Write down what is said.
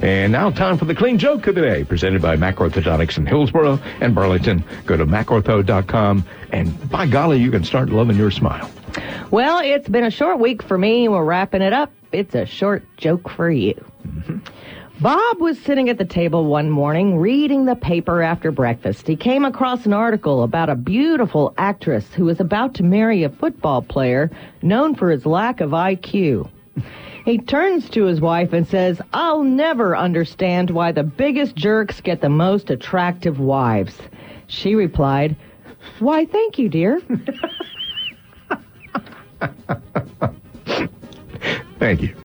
And now time for the clean joke of the day, presented by Macrorthodontics in Hillsborough and Burlington. Go to macrortho.com, and by golly, you can start loving your smile. Well, it's been a short week for me. We're wrapping it up. It's a short joke for you. Bob was sitting at the table one morning reading the paper after breakfast. He came across an article about a beautiful actress who was about to marry a football player known for his lack of IQ. He turns to his wife and says, "I'll never understand why the biggest jerks get the most attractive wives." She replied, "Why, thank you, dear." Thank you.